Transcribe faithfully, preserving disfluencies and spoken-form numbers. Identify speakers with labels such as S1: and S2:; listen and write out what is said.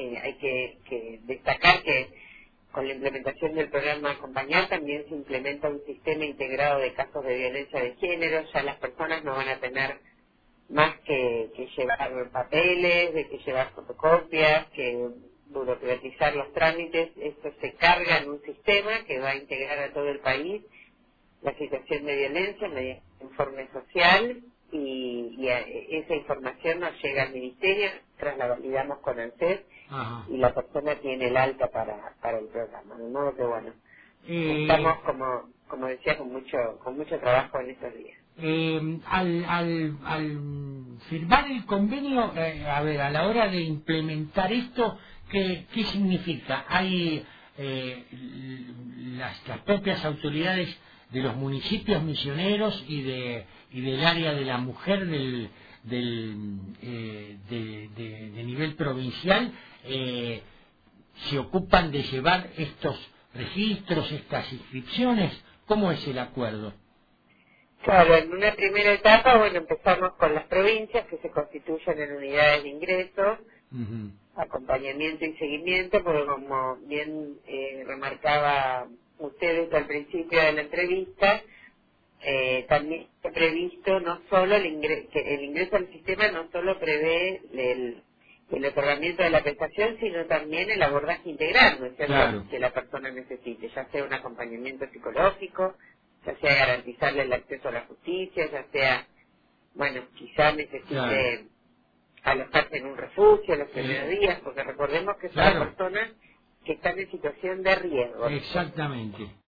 S1: eh, hay que, que destacar que con la implementación del programa Acompañar también se implementa un sistema integrado de casos de violencia de género. Ya las personas no van a tener más que, que llevar papeles, de que llevar fotocopias, que burocratizar los trámites. Esto se carga en un sistema que va a integrar a todo el país la situación de violencia mediante informe social, y, y a, esa información nos llega al ministerio, tras la validamos con ANSES y la persona tiene el alta para, para el programa. De modo que bueno,
S2: Eh,
S1: estamos como como decía con mucho con mucho trabajo en estos días.
S2: eh, al, al, al firmar el convenio, eh, a ver, a la hora de implementar esto, ¿qué, qué significa? Hay eh, las, las propias autoridades de los municipios misioneros y de y del área de la mujer del, del eh, de, de, de nivel provincial eh, se ocupan de llevar estos registros, estas inscripciones. ¿Cómo es el acuerdo?
S1: Claro, en una primera etapa, bueno, empezamos con las provincias que se constituyen en unidades de ingreso,
S2: Uh-huh.
S1: acompañamiento y seguimiento, porque como bien eh, remarcaba ustedes al principio de la entrevista, eh, también está previsto no solo el ingreso, que el ingreso al sistema no solo prevé el, el otorgamiento de la prestación, sino también el abordaje integral, ¿no es cierto?,
S2: Claro.
S1: que la persona necesite, ya sea un acompañamiento psicológico, ya sea garantizarle el acceso a la justicia, ya sea, bueno, quizá necesite
S2: Claro.
S1: alojarse en un refugio los primeros
S2: Eh,
S1: días, porque recordemos que son
S2: claro,
S1: personas que están en situación de riesgo, ¿no es cierto?
S2: exactamente.